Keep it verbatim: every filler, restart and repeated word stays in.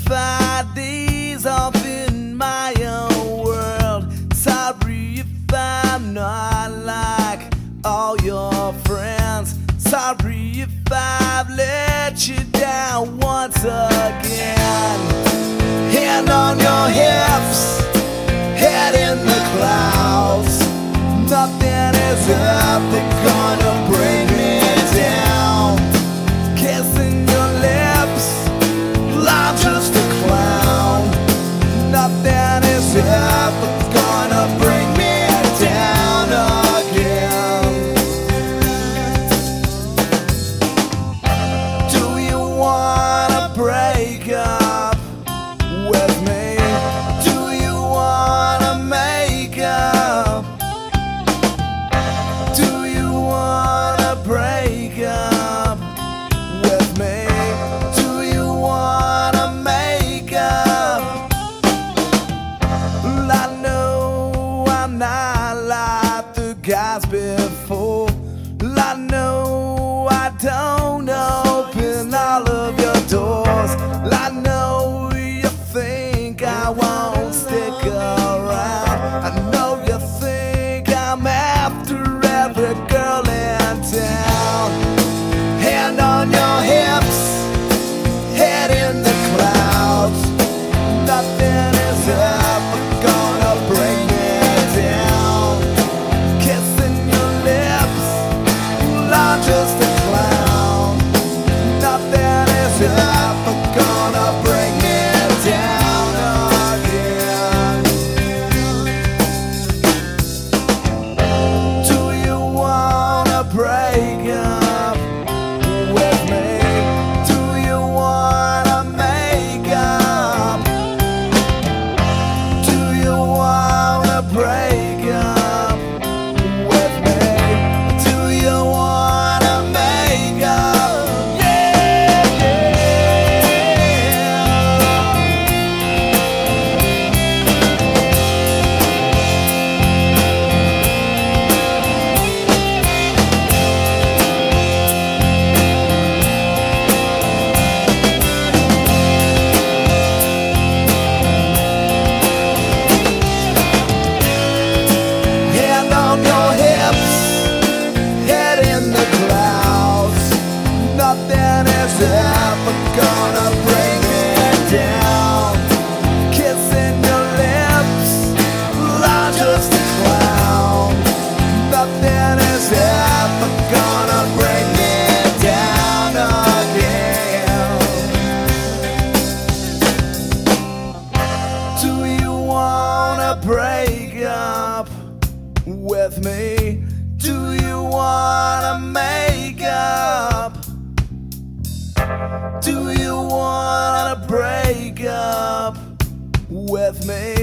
five days off in my own world. Sorry if I'm not like all your friends. Sorry if I've let you down once again. Hand on your hips, head in the clouds. Nothing is ever gonna bring me down. Kissing your lips, I'm just a clown. Nothing is ever gonna bring me down again. Do you wanna break up with me? Do you wanna make up? Do you wanna break up with me? Do you wanna make up? I know I'm not like the guys before. I know I don't open all of your doors. I know you think I won't stick around. I know you think I'm after every girl in town. Hand on your hips, head in the clouds. Nothing is ever gonna bring me down. Kissing your lips, well, I'm just a clown. Nothing is ever gonna bring me down again. Do you wanna break up with me? Do you wanna make up? Do you wanna break up with me? Do you wanna make up? Yeah, yeah. Hand on your hips, head in the clouds. Nothing is ever gonna bring me down. Kissing your lips, well, I'm just a clown. Nothing is ever gonna bring me down again. Do you wanna break up with me? Do you wanna make up? Do you wanna break up with me?